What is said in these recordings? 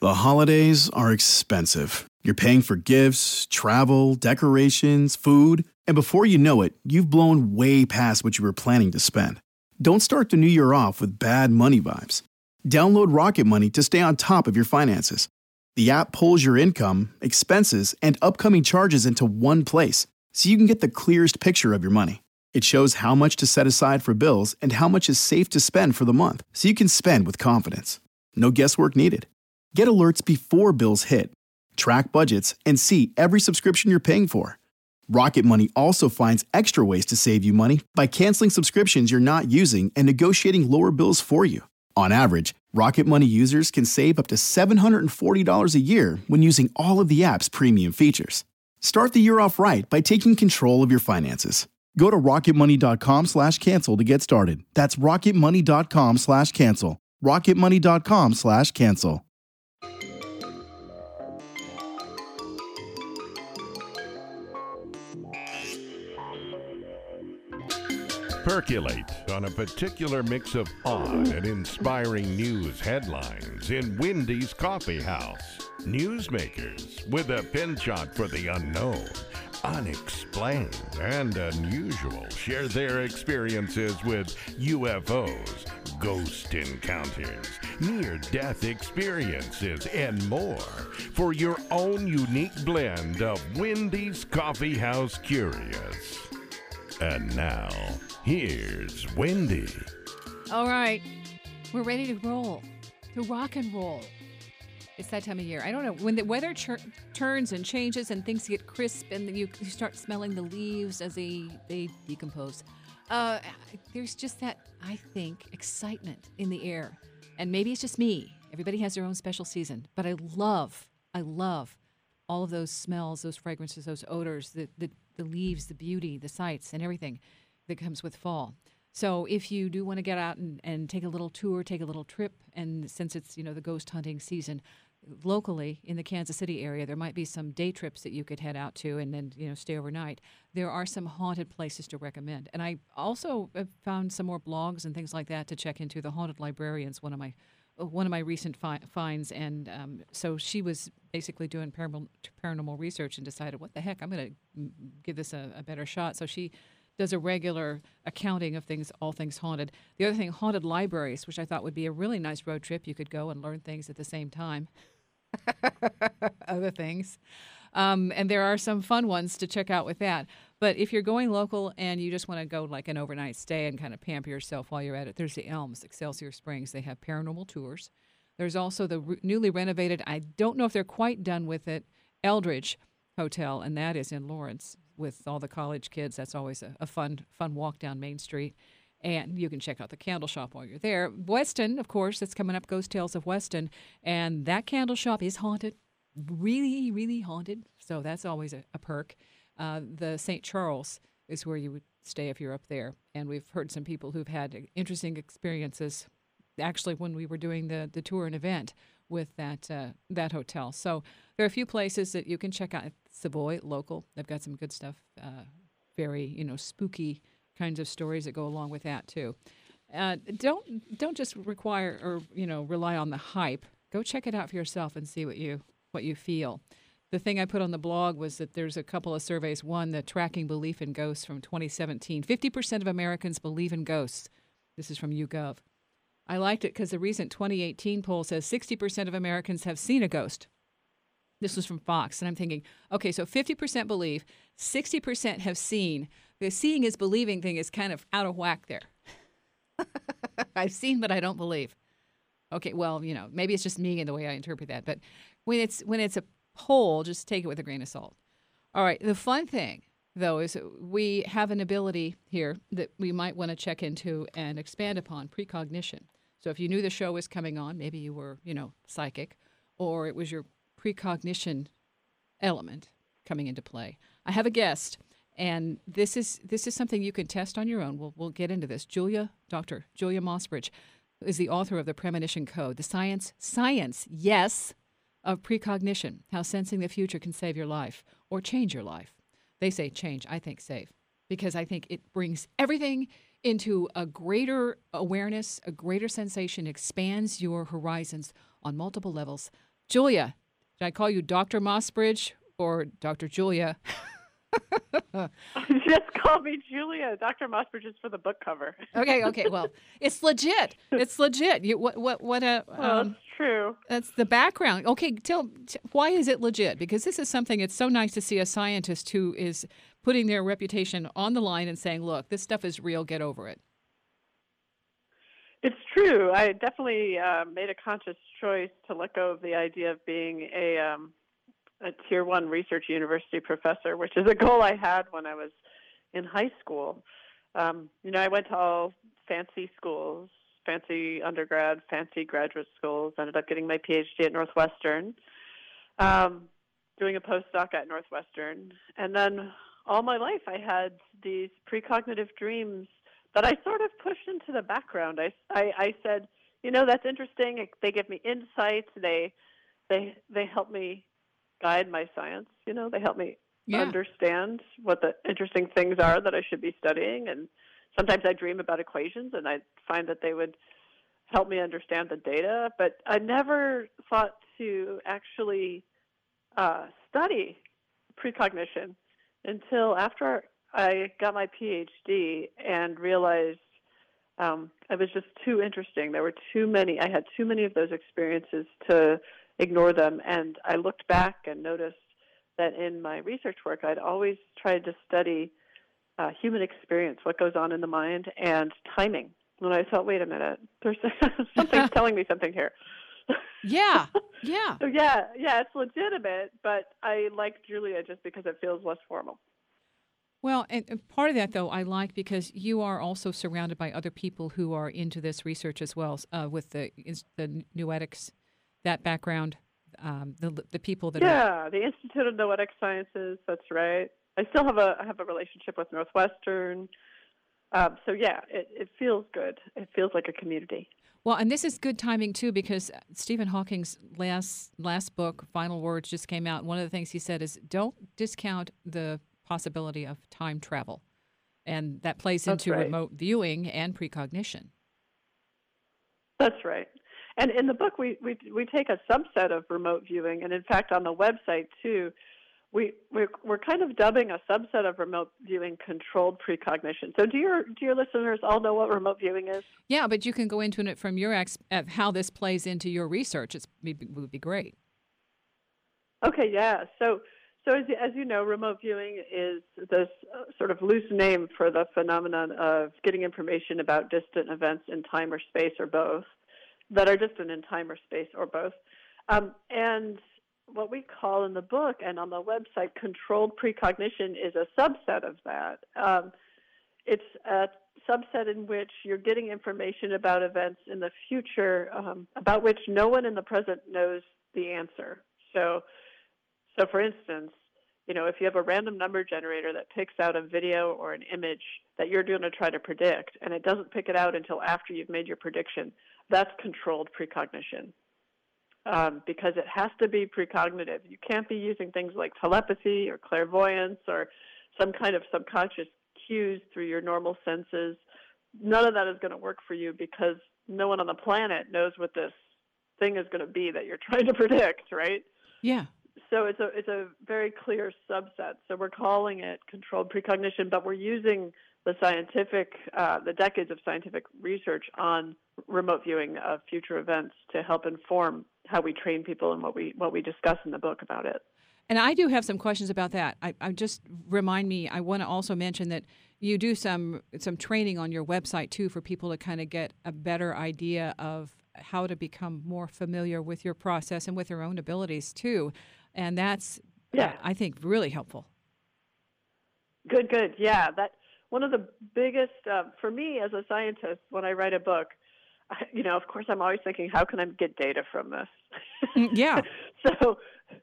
The holidays are expensive. You're paying for gifts, travel, decorations, food, and before you know it, you've blown way past what you were planning to spend. Don't start the new year off with bad money vibes. Download Rocket Money to stay on top of your finances. The app pulls your income, expenses, and upcoming charges into one place, so you can get the clearest picture of your money. It shows how much to set aside for bills and how much is safe to spend for the month, so you can spend with confidence. No guesswork needed. Get alerts before bills hit, track budgets, and see every subscription you're paying for. Rocket Money also finds extra ways to save you money by canceling subscriptions you're not using and negotiating lower bills for you. On average, Rocket Money users can save up to $740 a year when using all of the app's premium features. Start the year off right by taking control of your finances. Go to rocketmoney.com/cancel to get started. That's rocketmoney.com/cancel. rocketmoney.com/cancel. Percolate on a particular mix of odd and inspiring news headlines in Wendy's Coffee House. Newsmakers with a penchant for the unknown, unexplained, and unusual share their experiences with UFOs, ghost encounters, near-death experiences, and more for your own unique blend of Wendy's Coffee House Curious. And now, here's Wendy. All right, we're ready to roll, to rock and roll. It's that time of year. I don't know, when the weather turns and changes and things get crisp and then you start smelling the leaves as they decompose, there's just that, I think, excitement in the air. And maybe it's just me. Everybody has their own special season. But I love all of those smells, those fragrances, those odors, the leaves, the beauty, the sights, and everything that comes with fall. So if you do want to get out and take a little tour, take a little trip, and since it's, the ghost hunting season, locally in the Kansas City area, there might be some day trips that you could head out to and then, stay overnight. There are some haunted places to recommend. And I also have found some more blogs and things like that to check into. The Haunted Librarian's one of my recent finds, and so she was basically doing paranormal research and decided, what the heck, I'm going to give this a better shot. So she does a regular accounting of all things haunted. The other thing, haunted libraries, which I thought would be a really nice road trip. You could go and learn things at the same time. Other things. And there are some fun ones to check out with that. But if you're going local and you just want to go like an overnight stay and kind of pamper yourself while you're at it, there's the Elms, Excelsior Springs. They have paranormal tours. There's also the newly renovated, I don't know if they're quite done with it, Eldridge Hotel, and that is in Lawrence with all the college kids. That's always a fun walk down Main Street. And you can check out the candle shop while you're there. Weston, of course, that's coming up, Ghost Tales of Weston. And that candle shop is haunted, really, really haunted. So that's always a perk. The St. Charles is where you would stay if you're up there. And we've heard some people who've had interesting experiences, actually, when we were doing the tour and event with that hotel. So there are a few places that you can check out. Savoy, local, they've got some good stuff, very, spooky kinds of stories that go along with that too. Don't just require or rely on the hype. Go check it out for yourself and see what you feel. The thing I put on the blog was that there's a couple of surveys. One, the Tracking Belief in Ghosts from 2017. 50% of Americans believe in ghosts. This is from YouGov. I liked it because the recent 2018 poll says 60% of Americans have seen a ghost. This was from Fox, and I'm thinking, okay, so 50% believe, 60% have seen. The seeing is believing thing is kind of out of whack there. I've seen, but I don't believe. Okay, well, maybe it's just me and the way I interpret that. But when it's a poll, just take it with a grain of salt. All right, the fun thing, though, is we have an ability here that we might want to check into and expand upon, precognition. So if you knew the show was coming on, maybe you were, psychic, or it was your precognition element coming into play. I have a guest, and this is something you can test on your own. We'll get into this. Dr. Julia Mossbridge is the author of the Premonition Code, the science, yes, of precognition, how sensing the future can save your life or change your life. They say change, I think save, because I think it brings everything into a greater awareness, a greater sensation, expands your horizons on multiple levels. Julia. Should I call you Dr. Mossbridge or Dr. Julia? Just call me Julia. Dr. Mossbridge is for the book cover. Okay. Well, it's legit. It's legit. What Well, it's true. that's the background. Okay, why is it legit? Because this is something, it's so nice to see a scientist who is putting their reputation on the line and saying, look, this stuff is real, get over it. It's true. I definitely made a conscious choice to let go of the idea of being a Tier 1 research university professor, which is a goal I had when I was in high school. I went to all fancy schools, fancy undergrad, fancy graduate schools, ended up getting my PhD at Northwestern, doing a postdoc at Northwestern. And then all my life I had these precognitive dreams that I sort of pushed into the background. I said, that's interesting. They give me insights. They help me guide my science. They help me understand what the interesting things are that I should be studying. And sometimes I dream about equations, and I find that they would help me understand the data. But I never thought to actually study precognition until after I got my PhD and realized it was just too interesting. There were too many. I had too many of those experiences to ignore them. And I looked back and noticed that in my research work, I'd always tried to study human experience, what goes on in the mind, and timing. And I thought, wait a minute, there's something's telling me something here. Yeah. So it's legitimate, but I like Julia just because it feels less formal. Well, and part of that, though, I like because you are also surrounded by other people who are into this research as well, with the Noetics, that background, the people that are... the Institute of Noetic Sciences, that's right. I still have a relationship with Northwestern. It feels good. It feels like a community. Well, and this is good timing, too, because Stephen Hawking's last book, Final Words, just came out. One of the things he said is don't discount the possibility of time travel. And that plays into remote viewing and precognition. That's right. And in the book, we take a subset of remote viewing. And in fact, on the website, too, we're kind of dubbing a subset of remote viewing controlled precognition. So do your listeners all know what remote viewing is? Yeah, but you can go into it from your how this plays into your research. It would be great. Okay, yeah. So as you know, remote viewing is this sort of loose name for the phenomenon of getting information about distant events in time or space or both, that are distant in time or space or both. And what we call in the book and on the website controlled precognition is a subset of that. It's a subset in which you're getting information about events in the future about which no one in the present knows the answer. So for instance, if you have a random number generator that picks out a video or an image that you're going to try to predict, and it doesn't pick it out until after you've made your prediction, that's controlled precognition. Because it has to be precognitive. You can't be using things like telepathy or clairvoyance or some kind of subconscious cues through your normal senses. None of that is going to work for you because no one on the planet knows what this thing is going to be that you're trying to predict, right? Yeah. So it's a very clear subset. So we're calling it controlled precognition, but we're using the decades of scientific research on remote viewing of future events to help inform how we train people and what we discuss in the book about it. And I do have some questions about that. I want to also mention that you do some training on your website, too, for people to kind of get a better idea of how to become more familiar with your process and with their own abilities, too. And that's, I think, really helpful. Good. Yeah, that one of the biggest, for me as a scientist, when I write a book, of course, I'm always thinking, how can I get data from this? Yeah. So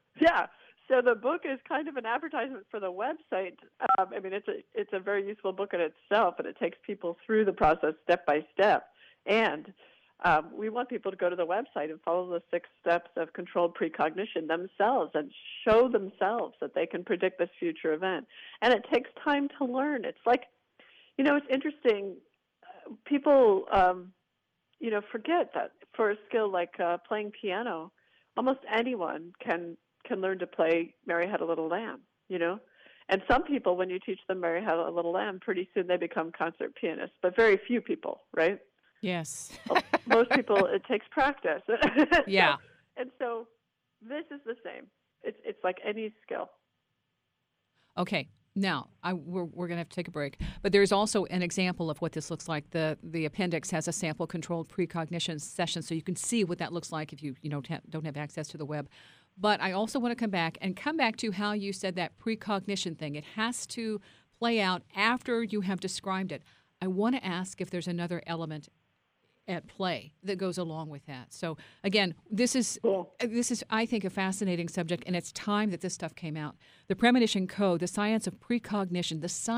the book is kind of an advertisement for the website. It's a very useful book in itself, and it takes people through the process step by step. And we want people to go to the website and follow the 6 steps of controlled precognition themselves and show themselves that they can predict this future event. And it takes time to learn. It's like, it's interesting. People, forget that for a skill like playing piano almost anyone can learn to play Mary Had a Little Lamb, you know? And some people, when you teach them Mary Had a Little Lamb, pretty soon they become concert pianists, but very few people, right? Yes. Most people, it takes practice. Yeah. So this is the same. It's like any skill. Okay. Now, we're going to have to take a break. But there's also an example of what this looks like. The appendix has a sample-controlled precognition session, so you can see what that looks like if you don't have access to the web. But I also want to come back to how you said that precognition thing. It has to play out after you have described it. I want to ask if there's another element at play that goes along with that. So again, this is I think a fascinating subject, and it's time that this stuff came out. The Premonition Code, the science of precognition,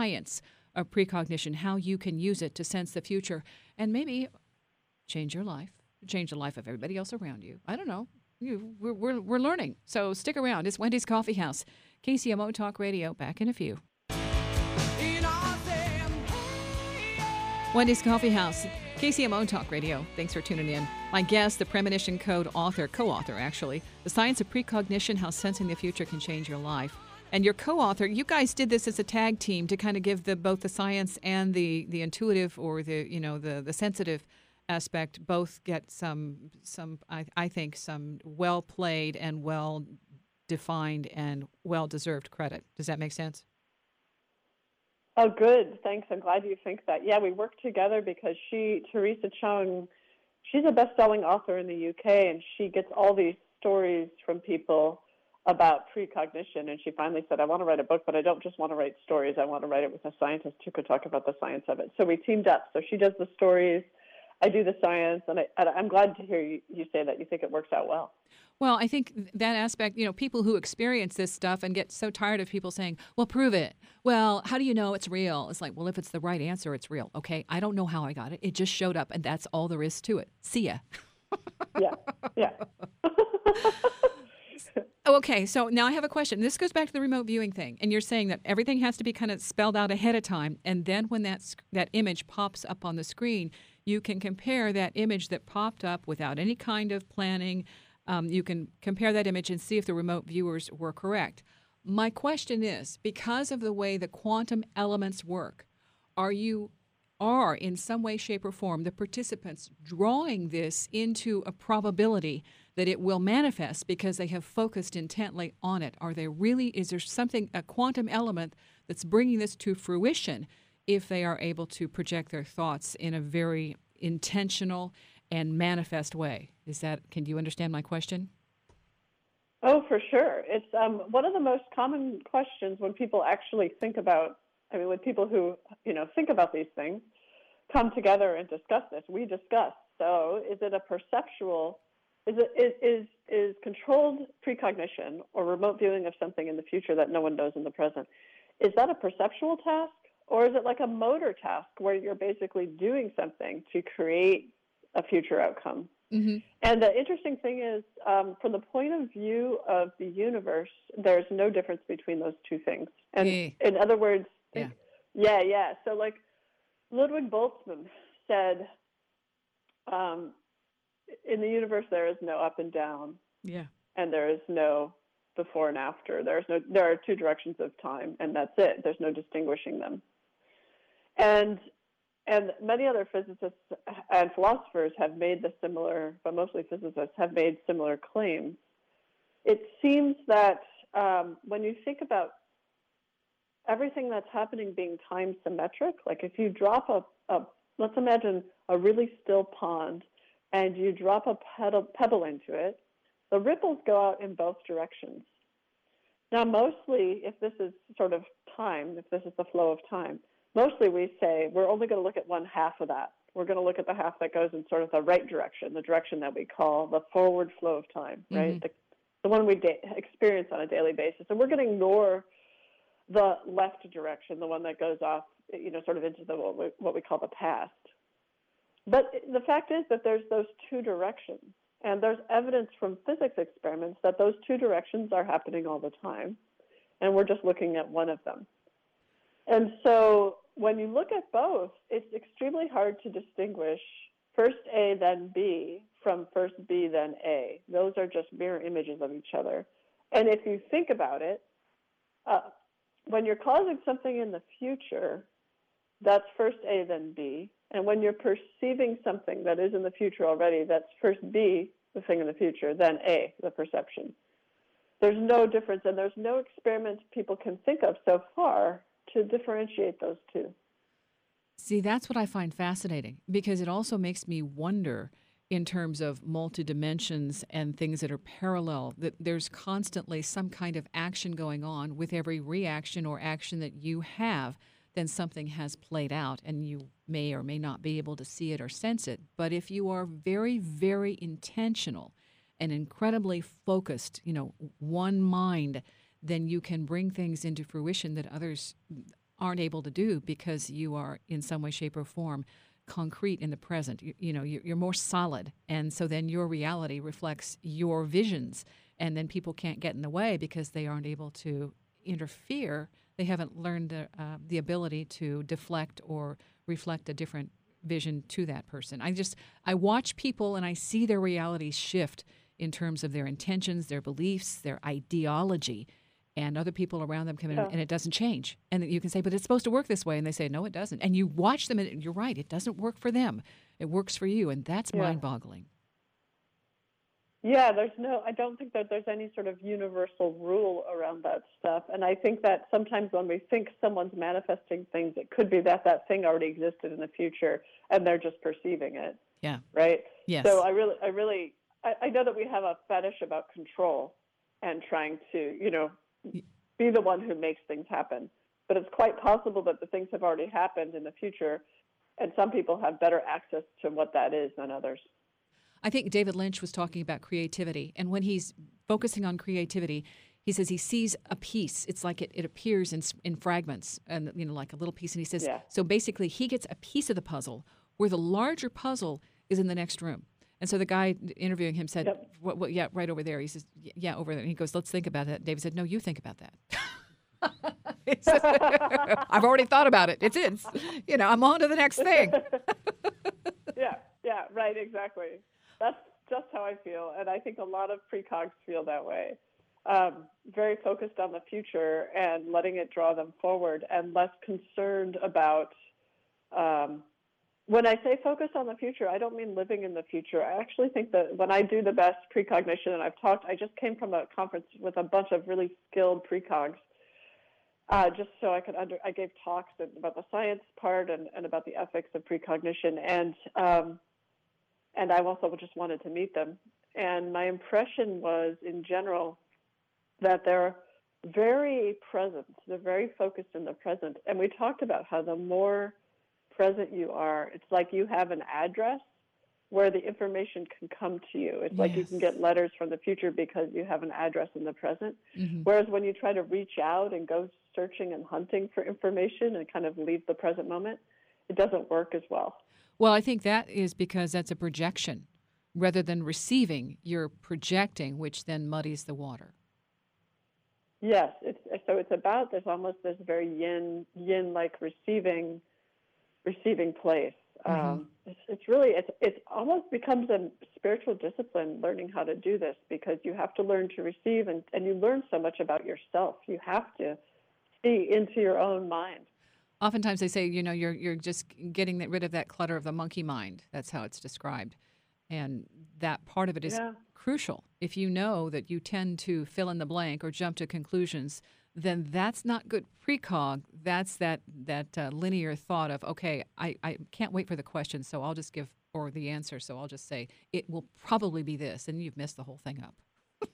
how you can use it to sense the future and maybe change your life, change the life of everybody else around you. I don't know. We're learning. So stick around. It's Wendy's Coffee House. KCMO Talk Radio. Back in a few. Wendy's Coffee House. KCMO Talk Radio. Thanks for tuning in. My guest, the Premonition Code co-author actually, The Science of Precognition, How Sensing the Future Can Change Your Life. And your co-author, you guys did this as a tag team to kind of give both the science and the intuitive or the sensitive aspect both get some I think some well played and well defined and well deserved credit. Does that make sense? Oh, good. Thanks. I'm glad you think that. Yeah, we worked together because Teresa Chung, she's a best-selling author in the UK, and she gets all these stories from people about precognition. And she finally said, I want to write a book, but I don't just want to write stories. I want to write it with a scientist who could talk about the science of it. So we teamed up. So she does the stories, I do the science, and I'm glad to hear you say that you think it works out well. Well, I think that aspect, people who experience this stuff and get so tired of people saying, well, prove it. Well, how do you know it's real? It's like, well, if it's the right answer, it's real. Okay, I don't know how I got it. It just showed up, and that's all there is to it. See ya. Yeah. Okay, so now I have a question. This goes back to the remote viewing thing, and you're saying that everything has to be kind of spelled out ahead of time, and then when that image pops up on the screen, you can compare that image that popped up without any kind of planning. You can compare that image and see if the remote viewers were correct. My question is, because of the way the quantum elements work, are in some way, shape, or form the participants drawing this into a probability that it will manifest because they have focused intently on it? Is there something, a quantum element that's bringing this to fruition if they are able to project their thoughts in a very intentional and manifest way? Can you understand my question? Oh, for sure. It's one of the most common questions when people actually think about, when people who, think about these things come together and discuss this. We discuss. So is it a perceptual, is controlled precognition or remote viewing of something in the future that no one knows in the present, is that a perceptual task? Or is it like a motor task where you're basically doing something to create a future outcome? Mm-hmm. And the interesting thing is, from the point of view of the universe, there's no difference between those two things. And in other words, yeah. So like Ludwig Boltzmann said, in the universe there is no up and down. Yeah. And there is no before and after. There are two directions of time, and that's it. There's no distinguishing them. And many other physicists and philosophers have made but mostly physicists have made similar claims. It seems that when you think about everything that's happening being time symmetric, like if you drop let's imagine a really still pond, and you drop a pebble into it, the ripples go out in both directions. Now, mostly, if this is sort of time, if this is the flow of time, mostly we say we're only going to look at one half of that. We're going to look at the half that goes in sort of the right direction, the direction that we call the forward flow of time, right? Mm-hmm. The one we experience on a daily basis. And we're going to ignore the left direction, the one that goes off, sort of into what we call the past. But the fact is that there's those two directions. And there's evidence from physics experiments that those two directions are happening all the time. And we're just looking at one of them. And so when you look at both, it's extremely hard to distinguish first A, then B from first B, then A. Those are just mirror images of each other. And if you think about it, when you're causing something in the future, that's first A, then B. And when you're perceiving something that is in the future already, that's first B, the thing in the future, then A, the perception. There's no difference, and there's no experiments people can think of so far to differentiate those two. See, that's what I find fascinating, because it also makes me wonder in terms of multidimensions and things that are parallel, that there's constantly some kind of action going on. With every reaction or action that you have, then something has played out, and you may or may not be able to see it or sense it. But if you are very, very intentional and incredibly focused, one mind, then you can bring things into fruition that others aren't able to do, because you are in some way, shape, or form concrete in the present. You're more solid, and so then your reality reflects your visions, and then people can't get in the way because they aren't able to interfere. They haven't learned the ability to deflect or reflect a different vision to that person. I watch people and I see their realities shift in terms of their intentions, their beliefs, their ideology, and other people around them come in and it doesn't change. And you can say, but it's supposed to work this way. And they say, no, it doesn't. And you watch them and you're right, it doesn't work for them. It works for you. And that's mind-boggling. Yeah, I don't think that there's any sort of universal rule around that stuff. And I think that sometimes when we think someone's manifesting things, it could be that thing already existed in the future and they're just perceiving it. Yeah. Right? Yes. So I know that we have a fetish about control and trying to, be the one who makes things happen. But it's quite possible that the things have already happened in the future, and some people have better access to what that is than others. I think David Lynch was talking about creativity, and when he's focusing on creativity, he says he sees a piece. It's like it appears in fragments, and like a little piece. And he says, so basically he gets a piece of the puzzle where the larger puzzle is in the next room. And so the guy interviewing him said, what, yeah, right over there. He says, yeah, over there. And he goes, let's think about that. David said, no, you think about that. I've already thought about it. It's I'm on to the next thing. Yeah, right, exactly. That's just how I feel. And I think a lot of precogs feel that way. Very focused on the future and letting it draw them forward, and less concerned about when I say focus on the future, I don't mean living in the future. I actually think that when I do the best precognition, and I just came from a conference with a bunch of really skilled precogs, just so I gave talks about the science part and about the ethics of precognition, and I also just wanted to meet them. And my impression was, in general, that they're very present. They're very focused in the present. And we talked about how the more present you are, it's like you have an address where the information can come to you. It's like you can get letters from the future because you have an address in the present. Mm-hmm. Whereas when you try to reach out and go searching and hunting for information and kind of leave the present moment, it doesn't work as well. Well, I think that is because that's a projection. Rather than receiving, you're projecting, which then muddies the water. Yes. It's about there's almost this very yin-like receiving place. Mm-hmm. It's almost becomes a spiritual discipline, learning how to do this, because you have to learn to receive, and you learn so much about yourself. You have to see into your own mind. Oftentimes they say, you're just getting rid of that clutter of the monkey mind. That's how it's described. And that part of it is crucial. If you know that you tend to fill in the blank or jump to conclusions, then that's not good precog. That's that linear thought of, okay, I can't wait for the question, so I'll just give, or the answer, so I'll just say, it will probably be this, and you've messed the whole thing up.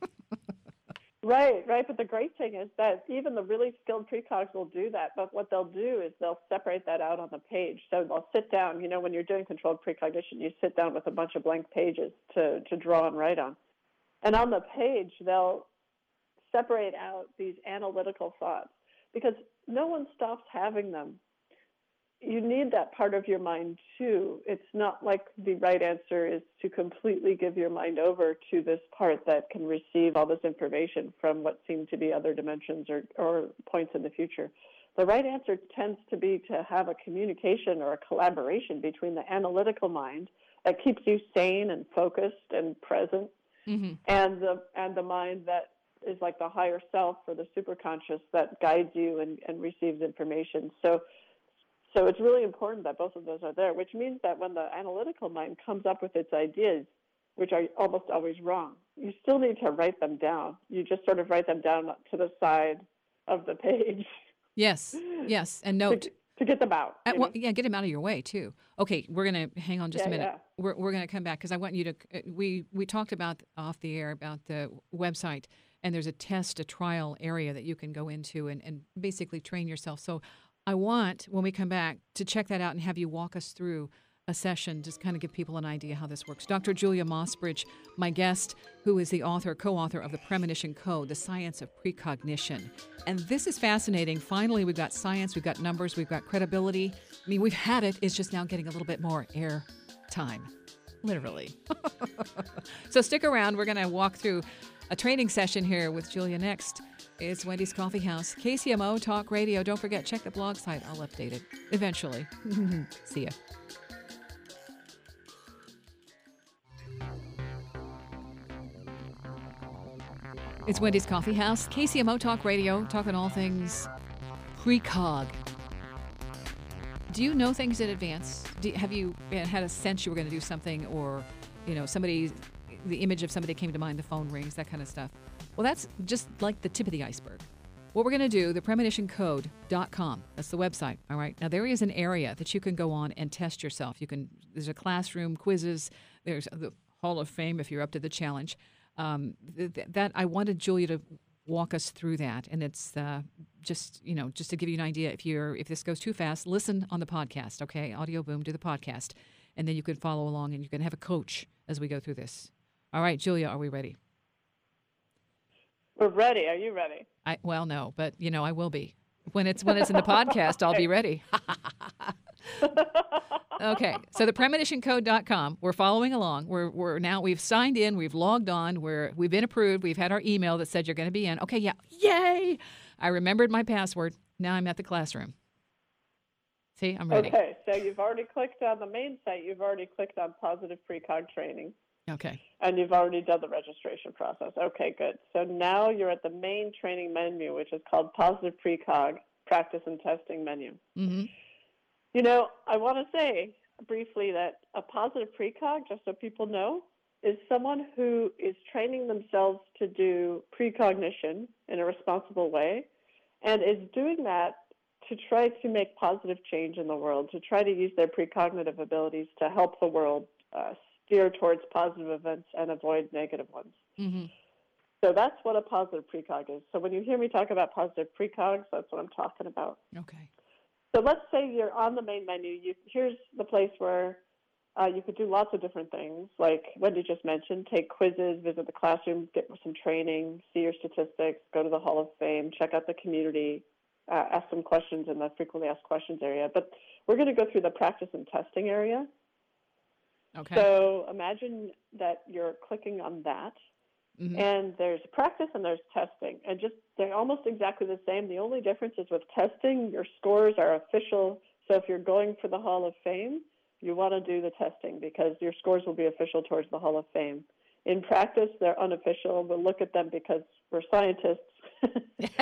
Right. But the great thing is that even the really skilled precogs will do that, but what they'll do is they'll separate that out on the page. So they'll sit down, when you're doing controlled precognition, you sit down with a bunch of blank pages to draw and write on. And on the page, they'll separate out these analytical thoughts, because no one stops having them. You need that part of your mind too. It's not like the right answer is to completely give your mind over to this part that can receive all this information from what seem to be other dimensions or points in the future. The right answer tends to be to have a communication or a collaboration between the analytical mind that keeps you sane and focused and present, Mm-hmm. and the mind that is like the higher self or the superconscious that guides you and receives information. So it's really important that both of those are there, which means that when the analytical mind comes up with its ideas, which are almost always wrong, you still need to write them down. You just sort of write them down to the side of the page. Yes, and note. To get them out. Well, yeah, get them out of your way, too. Okay, we're going to hang on just a minute. Yeah. We're going to come back because I want you to we talked about off the air about the website, and there's a trial area that you can go into and basically train yourself. So I want, when we come back, to check that out and have you walk us through a session, just kind of give people an idea how this works. Dr. Julia Mossbridge, my guest, who is the co-author of The Premonition Code, The Science of Precognition. And this is fascinating. Finally, we've got science, we've got numbers, we've got credibility. I mean, we've had it. It's just now getting a little bit more air time, literally. So stick around. We're going to walk through a training session here with Julia next. It's Wendy's Coffee House, KCMO Talk Radio. Don't forget, check the blog site. I'll update it eventually. See ya. It's Wendy's Coffee House, KCMO Talk Radio, talking all things precog. Do you know things in advance? Have you had a sense you were going to do something, or, the image of somebody came to mind, the phone rings, that kind of stuff? Well, that's just like the tip of the iceberg. What we're going to do, thepremonitioncode.com, that's the website, all right? Now, there is an area that you can go on and test yourself. There's a classroom, quizzes, there's the Hall of Fame if you're up to the challenge. That I wanted Julia to walk us through that, and it's just to give you an idea. If this goes too fast, listen on the podcast. Okay, Audio Boom, do the podcast, and then you can follow along, and you can have a coach as we go through this. All right, Julia, are we ready? We're ready. Are you ready? Well, no, but I will be when it's in the podcast. I'll be ready. Okay, so thepremonitioncode.com. We're following along. We've signed in. We've logged on. We've been approved. We've had our email that said you're going to be in. Okay, yeah, yay! I remembered my password. Now I'm at the classroom. See, I'm ready. Okay, so you've already clicked on the main site. You've already clicked on Positive Precog Training. Okay. And you've already done the registration process. Okay, good. So now you're at the main training menu, which is called Positive Precog Practice and Testing menu. Mm-hmm. I want to say briefly that a positive precog, just so people know, is someone who is training themselves to do precognition in a responsible way and is doing that to try to make positive change in the world, to try to use their precognitive abilities to help the world steer towards positive events and avoid negative ones. Mm-hmm. So that's what a positive precog is. So when you hear me talk about positive precogs, that's what I'm talking about. Okay. So let's say you're on the main menu. Here's the place where you could do lots of different things, like Wendy just mentioned, take quizzes, visit the classroom, get some training, see your statistics, go to the Hall of Fame, check out the community, ask some questions in the frequently asked questions area. But we're going to go through the practice and testing area. Okay. So imagine that you're clicking on that. Mm-hmm. And there's practice and there's testing, and they're almost exactly the same. The only difference is with testing, your scores are official. So if you're going for the Hall of Fame, you want to do the testing because your scores will be official towards the Hall of Fame. In practice, they're unofficial. We'll look at them because we're scientists.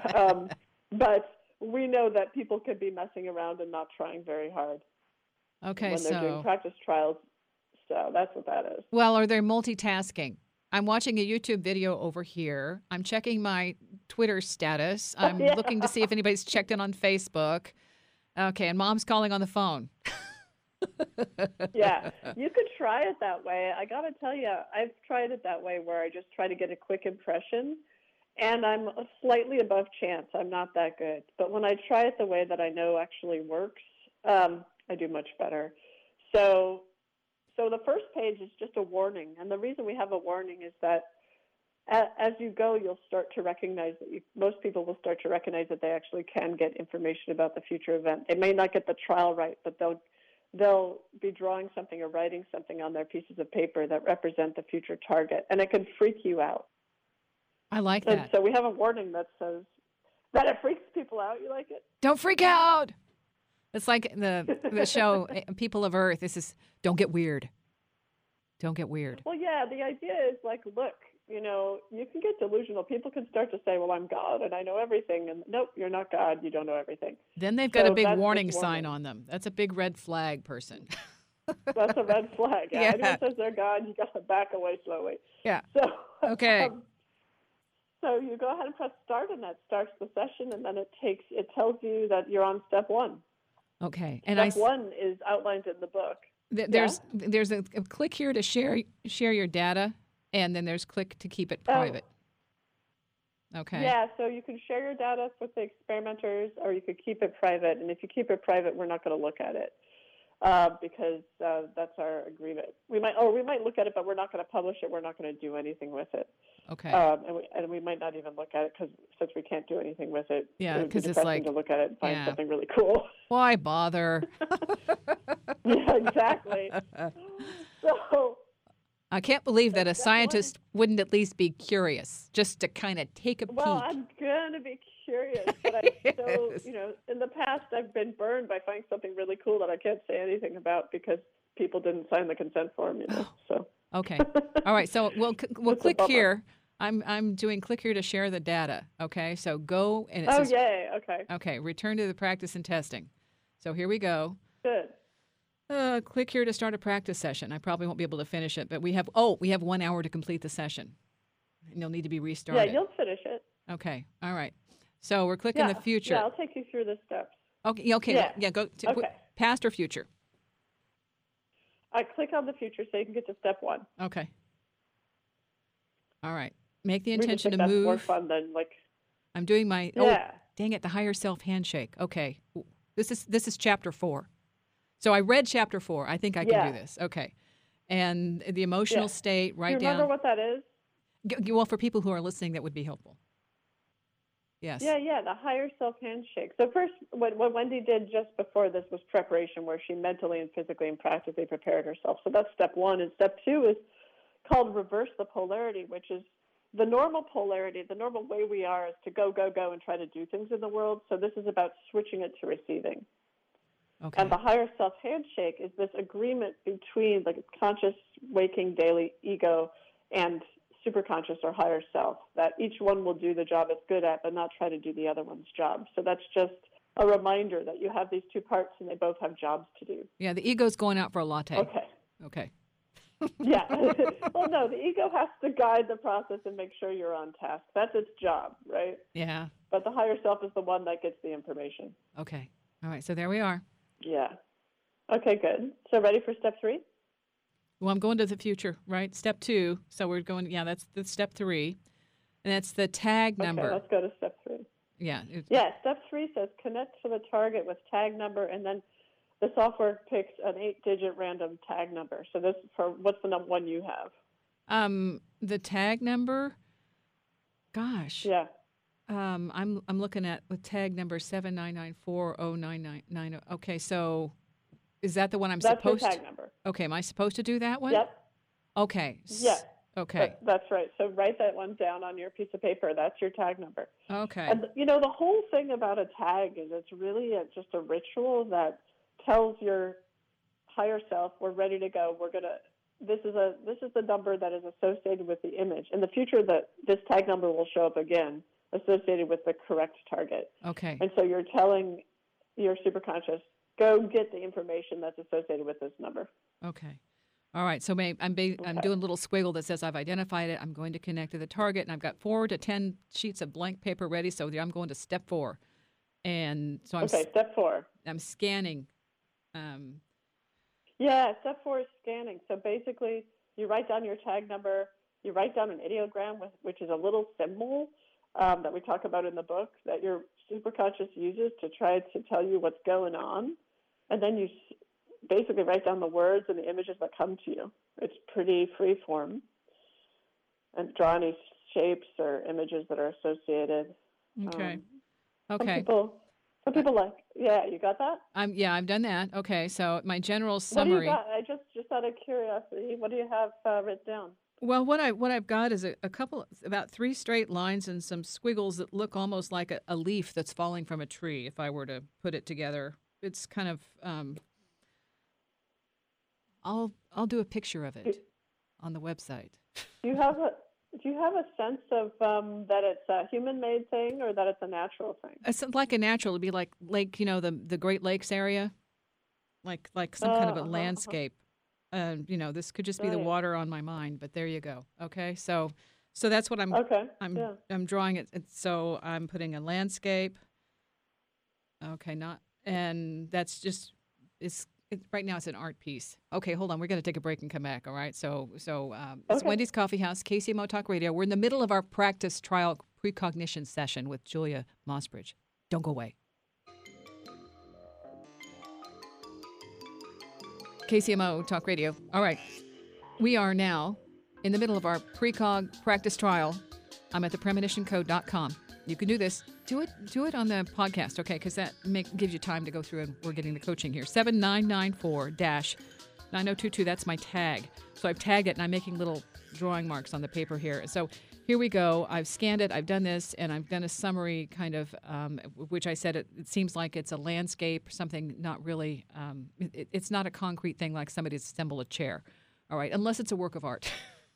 But we know that people can be messing around and not trying very hard when they're doing practice trials. So that's what that is. Well, are they multitasking? I'm watching a YouTube video over here. I'm checking my Twitter status. I'm looking to see if anybody's checked in on Facebook. Okay, and Mom's calling on the phone. Yeah, you could try it that way. I got to tell you, I've tried it that way where I just try to get a quick impression, and I'm slightly above chance. I'm not that good. But when I try it the way that I know actually works, I do much better. So the first page is just a warning, and the reason we have a warning is that as you go, you'll start to recognize that most people will start to recognize that they actually can get information about the future event. They may not get the trial right, but they'll be drawing something or writing something on their pieces of paper that represent the future target, and it can freak you out. I like that. And so we have a warning that says that it freaks people out. You like it? Don't freak out. It's like the show People of Earth. This is don't get weird. Don't get weird. Well, yeah, the idea is like, look, you can get delusional. People can start to say, well, I'm God and I know everything. And nope, you're not God. You don't know everything. Then they've got a big that's warning just sign on them. That's a big red flag person. That's a red flag. Yeah. Yeah. Anyone says they're God, you got to back away slowly. Yeah. So, Okay. So you go ahead and press start, and that starts the session, and then it tells you that you're on step one. Okay. And Step one is outlined in the book. There's a click here to share your data, and then there's click to keep it private. Okay. Yeah, so you can share your data with the experimenters, or you could keep it private. And if you keep it private, we're not going to look at it because that's our agreement. We might look at it, but we're not going to publish it. We're not going to do anything with it. Okay. And we might not even look at it since we can't do anything with it. Yeah, because it's like to look at it and find something really cool. Why bother? Yeah, exactly. So I can't believe that a scientist wouldn't at least be curious, just to kind of take a peek. Well, I'm gonna be curious, but I still, in the past I've been burned by finding something really cool that I can't say anything about because people didn't sign the consent form, So. Okay. All right. So we'll click here. I'm doing click here to share the data. Okay. So go and it says. Oh, yay. Okay. Okay. Return to the practice and testing. So here we go. Good. Click here to start a practice session. I probably won't be able to finish it, but we have 1 hour to complete the session. And you'll need to be restarted. Yeah, you'll finish it. Okay. All right. So we're clicking the future. Yeah, I'll take you through the steps. Okay. Okay. Yeah. Go to past or future. I click on the future so you can get to step one. Okay. All right. Make the intention to that's move. More fun than I'm doing my. Yeah. Oh, dang it! The higher self handshake. Okay. This is chapter 4. So I read chapter 4. I think I can do this. Okay. And the emotional state. Write down. Do you remember what that is? Well, for people who are listening, that would be helpful. Yes. Yeah, the higher self handshake. So first, what Wendy did just before this was preparation, where she mentally and physically and practically prepared herself. So that's step one. And step two is called reverse the polarity, which is the normal polarity. The normal way we are is to go, go, go and try to do things in the world. So this is about switching it to receiving. Okay. And the higher self handshake is this agreement between the conscious, waking, daily ego and superconscious or higher self, that each one will do the job it's good at, but not try to do the other one's job. So that's just a reminder that you have these two parts and they both have jobs to do. Yeah, the ego's going out for a latte. Okay. Yeah. Well, no, the ego has to guide the process and make sure you're on task. That's its job, right? Yeah. But the higher self is the one that gets the information. Okay. All right. So there we are. Yeah. Okay, good. So ready for step 3? Well, I'm going to the future, right? Step 2. So we're going, that's step 3. And that's the tag number. Okay, let's go to step 3. Yeah. Step 3 says connect to the target with tag number, and then the software picks an 8-digit random tag number. So this what's the one you have? The tag number, gosh. Yeah. I'm looking at with tag number 799409990. Okay, so is that the one I'm supposed to? That's your tag number. Okay, am I supposed to do that one? Yep. Okay. Yeah. Okay. That's right. So write that one down on your piece of paper. That's your tag number. Okay. And the whole thing about a tag is it's really just a ritual that tells your higher self, we're ready to go. This is the number that is associated with the image. In the future, this tag number will show up again, associated with the correct target. Okay. And so you're telling your superconscious, go get the information that's associated with this number. Okay. All right. So I'm doing a little squiggle that says I've identified it. I'm going to connect to the target, and I've got 4 to 10 sheets of blank paper ready. So I'm going to step 4, and so step 4. I'm scanning. Step 4 is scanning. So basically, you write down your tag number. You write down an ideogram, which is a little symbol that we talk about in the book that your superconscious uses to try to tell you what's going on. And then you basically write down the words and the images that come to you. It's pretty free form. And draw any shapes or images that are associated. Okay. Some people you got that? I've done that. Okay, so my general summary. What do you got? Just out of curiosity, what do you have written down? Well, what I've got is about 3 straight lines and some squiggles that look almost like a leaf that's falling from a tree. If I were to put it together, it's kind of. I'll do a picture of it. on the website. Do you have a sense of that it's a human-made thing or that it's a natural thing? It's like a natural. It'd be like lake, the Great Lakes area, like some kind of a landscape. This could just be the Right. water on my mind, but there you go. Okay, so that's what Okay. Yeah. I'm drawing it. So I'm putting a landscape. Okay, and that's just right now it's an art piece. Okay, hold on. We're going to take a break and come back. All right. So it's Okay. Wendy's Coffee House, KCMO Talk Radio. We're in the middle of our practice trial precognition session with Julia Mossbridge. Don't go away. KCMO Talk Radio. All right. We are now in the middle of our precog practice trial. I'm at thepremonitioncode.com. You can do this. Do it on the podcast, okay? Because that gives you time to go through, and we're getting the coaching here. 7994-9022. That's my tag. So I've tagged it, and I'm making little drawing marks on the paper here. So here we go. I've scanned it. I've done this, and I've done a summary kind of, which I said it seems like it's a landscape, something not really, it's not a concrete thing like somebody's assembled a chair. All right, unless it's a work of art.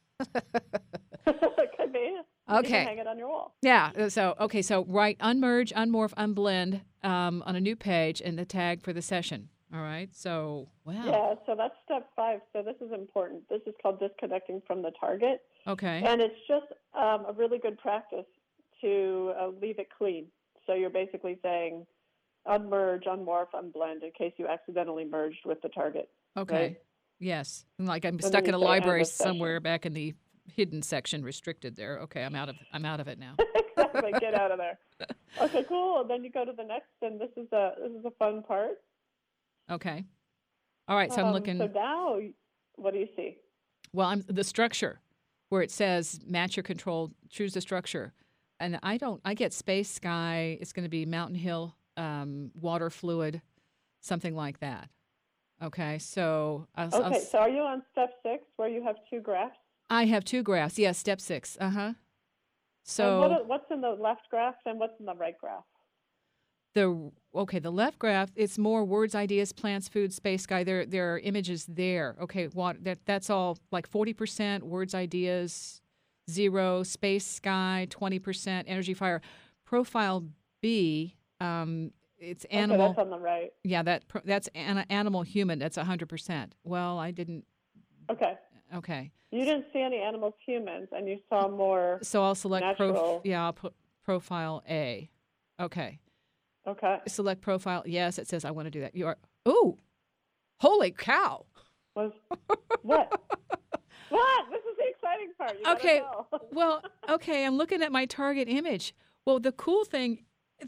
Could be. You Okay. can hang it on your wall. Yeah. So write unmerge, unmorph, unblend on a new page and the tag for the session. All right. So, wow. Yeah, so that's step 5. So this is important. This is called disconnecting from the target. Okay. And it's just a really good practice to leave it clean. So you're basically saying unmerge, unmorph, unblend in case you accidentally merged with the target. Okay. Right? Yes. Like I'm then stuck in you a say end library of session. somewhere back in the hidden section, restricted there. Okay. I'm out of it now. Exactly. Get out of there. Okay, cool. Then you go to the next, and this is a fun part. Okay. All right. So I'm looking. So now, what do you see? Well, I'm the structure where it says match your control, choose the structure. And I get space, sky. It's going to be mountain, hill, water, fluid, something like that. Okay. So, So are you on step 6 where you have 2 graphs? I have 2 graphs. Yes. Step 6. Uh-huh. So And what's in the left graph and what's in the right graph? the left graph, it's more words, ideas, plants, food, space, sky. There are images there. Okay, that's all like 40% words, ideas, 0 space, sky, 20% energy, fire. Profile B, it's animal. Okay, that's on the right. Yeah, that's animal, human. That's 100%. Well, I didn't. Okay. Okay. You didn't see any animals, humans, and you saw more So I'll select natural. I'll put profile A. Okay. Okay. Select profile. Yes, it says I want to do that. You are. Oh, holy cow! What? What? This is the exciting part. You gotta Okay. know. Well, okay. I'm looking at my target image. Well, the cool thing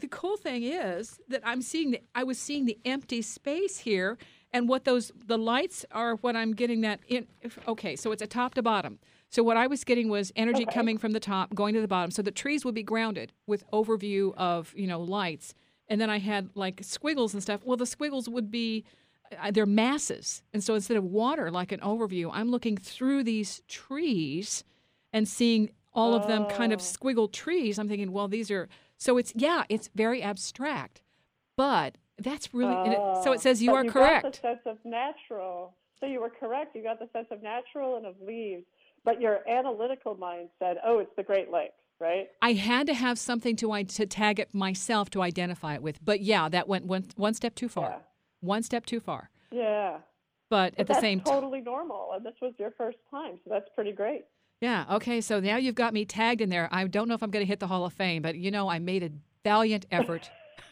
is that I was seeing the empty space here, and what the lights are. What I'm getting that in. Okay, so it's a top to bottom. So what I was getting was energy coming from the top, going to the bottom. So the trees would be grounded with overview of lights. And then I had like squiggles and stuff. Well, the squiggles would be, they're masses. And so instead of water, like an overview, I'm looking through these trees and seeing all of them kind of squiggled trees. I'm thinking, well, so it's very abstract. But that's really, so it says you are correct. Got the sense of natural. So you were correct. You got the sense of natural and of leaves. But your analytical mind said, oh, it's the Great Lakes. Right? I had to have something to tag it myself to identify it with. But yeah, that went one step too far. Yeah. One step too far. Yeah. But at the same time. That's totally normal. And this was your first time. So that's pretty great. Yeah. Okay. So now you've got me tagged in there. I don't know if I'm going to hit the Hall of Fame, but I made a valiant effort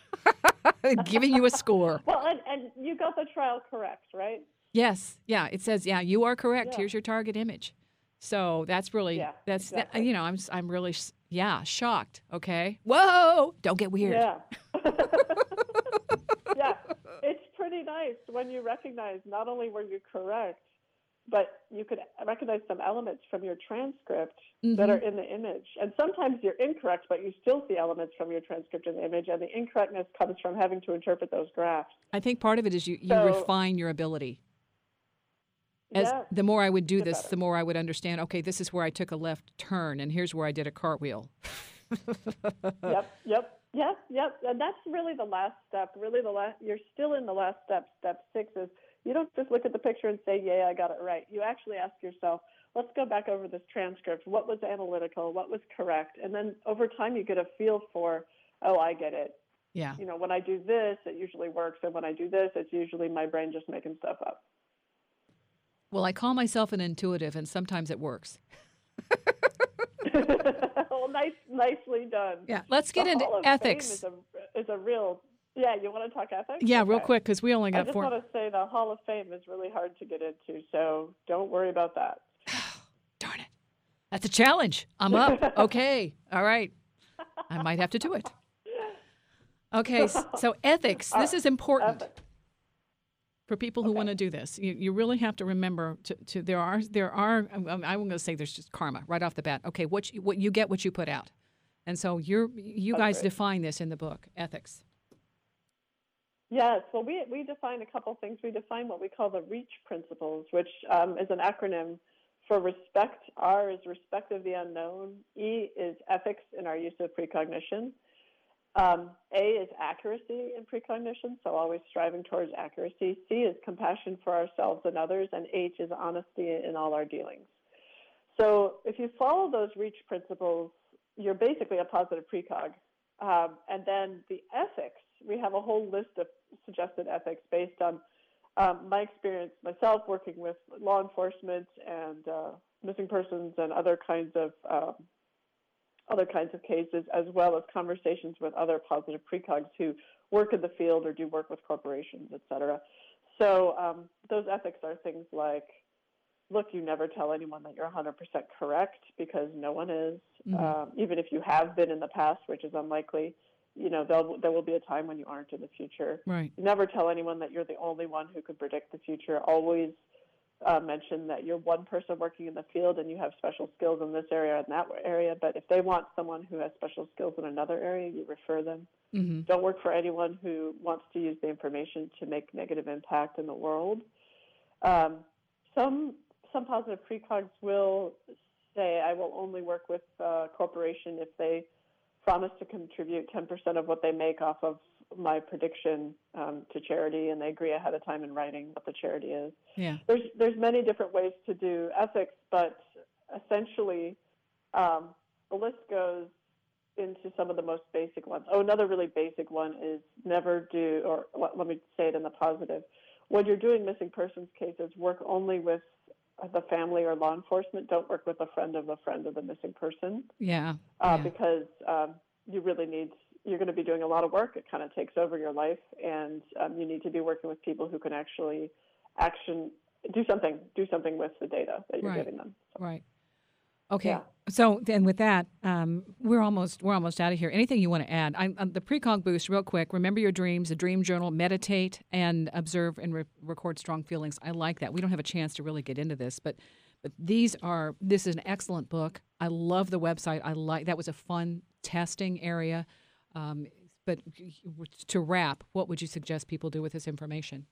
giving you a score. Well, and you got the trial correct, right? Yes. Yeah. It says, you are correct. Yeah. Here's your target image. So that's really, exactly. I'm really, shocked. Okay. Whoa. Don't get weird. Yeah. Yeah. It's pretty nice when you recognize not only were you correct, but you could recognize some elements from your transcript that are in the image. And sometimes you're incorrect, but you still see elements from your transcript in the image. And the incorrectness comes from having to interpret those graphs. I think part of it is you refine your ability. The more I would do this, the more I would understand, okay, this is where I took a left turn, and here's where I did a cartwheel. Yep. And that's really the last step. You're still in the last step. Step 6 is you don't just look at the picture and say, yeah, I got it right. You actually ask yourself, let's go back over this transcript. What was analytical? What was correct? And then over time, you get a feel for, oh, I get it. Yeah. When I do this, it usually works. And when I do this, it's usually my brain just making stuff up. Well, I call myself an intuitive, and sometimes it works. Well, nicely done. Yeah. Let's get into Hall of ethics. Fame is a real. Yeah, you want to talk ethics? Yeah, Okay. real quick, because we only got I just want to say the Hall of Fame is really hard to get into, so don't worry about that. Darn it. That's a challenge. I'm up. Okay. All right. I might have to do it. Okay. So ethics. This is important Ethics. for people who want to do this. You really have to remember there are. I'm going to say there's just karma right off the bat. Okay. What you get, what you put out, and so you guys great. define this in the book, ethics. Yes, well, we define a couple things. We define what we call the REACH principles, which is an acronym for respect. R is respect of the unknown. E is ethics in our use of precognition. A is accuracy in precognition, so always striving towards accuracy. C is compassion for ourselves and others. And H is honesty in all our dealings. So if you follow those REACH principles, you're basically a positive precog. And then the ethics, we have a whole list of suggested ethics based on my experience myself working with law enforcement and missing persons and other kinds of cases, as well as conversations with other positive precogs who work in the field or do work with corporations, et cetera. So those ethics are things like, look, you never tell anyone that you're 100% correct, because no one is. Mm-hmm. Even if you have been in the past, which is unlikely, there will be a time when you aren't in the future. Right. You never tell anyone that you're the only one who could predict the future. Always mention that you're one person working in the field and you have special skills in this area and that area. But if they want someone who has special skills in another area, you refer them. Mm-hmm. Don't work for anyone who wants to use the information to make negative impact in the world. Some positive precogs will say, I will only work with a corporation if they promise to contribute 10% of what they make off of my prediction to charity, and they agree ahead of time in writing what the charity is. Yeah. There's many different ways to do ethics, but essentially the list goes into some of the most basic ones. Oh, another really basic one is never do, or let me say it in the positive. When you're doing missing persons cases, work only with the family or law enforcement. Don't work with a friend of the missing person. Yeah. Because you really you're going to be doing a lot of work. It kind of takes over your life, and you need to be working with people who can actually do something with the data that you're giving them. So. Right. Okay. Yeah. So then with that, we're almost out of here. Anything you want to add? The Precog Boost, real quick. Remember your dreams, a dream journal, meditate, and observe and record strong feelings. I like that. We don't have a chance to really get into this, but this is an excellent book. I love the website. That was a fun testing area. But to wrap, what would you suggest people do with this information?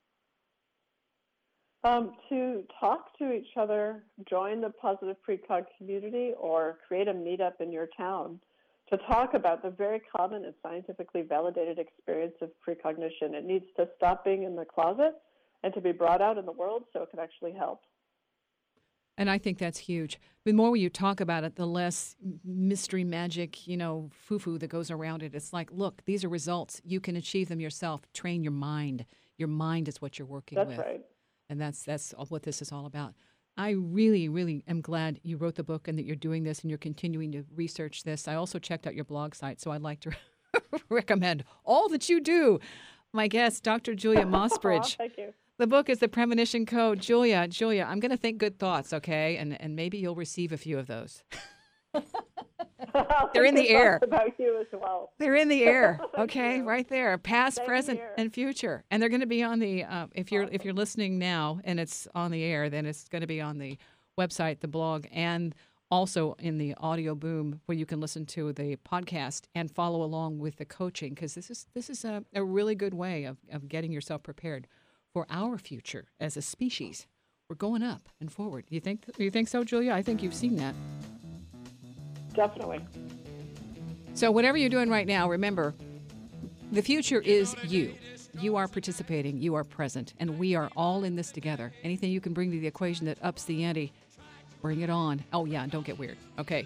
To talk to each other, join the Positive Precog community, or create a meetup in your town to talk about the very common and scientifically validated experience of precognition. It needs to stop being in the closet and to be brought out in the world so it can actually help. And I think that's huge. The more you talk about it, the less mystery, magic, foo-foo that goes around it. It's like, look, these are results. You can achieve them yourself. Train your mind. Your mind is what you're working with. That's right. And that's what this is all about. I really, really am glad you wrote the book and that you're doing this and you're continuing to research this. I also checked out your blog site, so I'd like to recommend all that you do. My guest, Dr. Julia Mossbridge. Thank you. The book is The Premonition Code. Julia, I'm going to think good thoughts, okay? And maybe you'll receive a few of those. They're in the air. About you as well. They're in the air, okay, right there, past, present, and future. And they're going to be on the if you're listening now and it's on the air, then it's going to be on the website, the blog, and also in the audio boom where you can listen to the podcast and follow along with the coaching, because this is a really good way of getting yourself prepared for our future as a species. We're going up and forward. You think so, Julia? I think you've seen that. Definitely. So whatever you're doing right now, remember, the future is you. You are participating. You are present. And we are all in this together. Anything you can bring to the equation that ups the ante, Bring it on. Oh, yeah, don't get weird. Okay.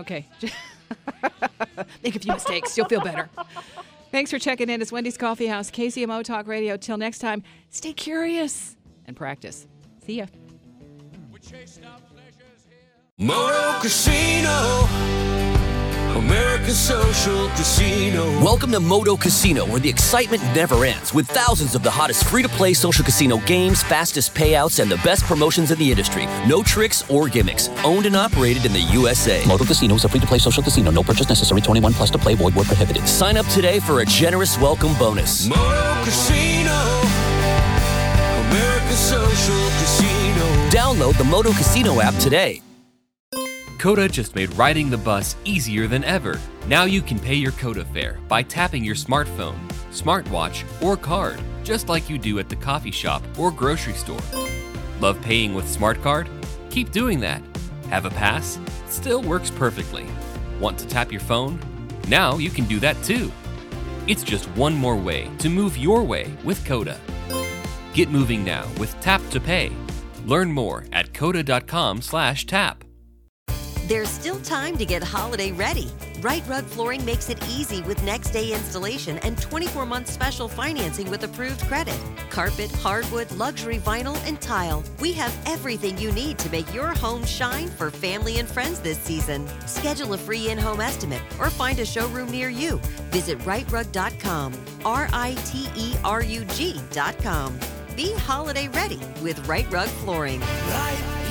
Make a few mistakes. You'll feel better. Thanks for checking in. It's Wendy's Coffee House, KCMO Talk Radio. Till next time, stay curious and practice. See ya. Moto Casino, American Social Casino. Welcome to Moto Casino, where the excitement never ends, with thousands of the hottest free-to-play social casino games, fastest payouts, and the best promotions in the industry. No tricks or gimmicks. Owned and operated in the USA. Moto Casino is a free-to-play social casino. No purchase necessary. 21 plus to play. Void where prohibited. Sign up today for a generous welcome bonus. Moto Casino, American Social Casino. Download the Moto Casino app today. Coda just made riding the bus easier than ever. Now you can pay your Coda fare by tapping your smartphone, smartwatch, or card, just like you do at the coffee shop or grocery store. Love paying with Smart Card? Keep doing that. Have a pass? Still works perfectly. Want to tap your phone? Now you can do that too. It's just one more way to move your way with Coda. Get moving now with Tap to Pay. Learn more at coda.com/tap. There's still time to get holiday ready. Right Rug Flooring makes it easy with next day installation and 24-month special financing with approved credit. Carpet, hardwood, luxury vinyl, and tile. We have everything you need to make your home shine for family and friends this season. Schedule a free in-home estimate or find a showroom near you. Visit rightrug.com, RITERUG.com. Be holiday ready with Right Rug Flooring. Right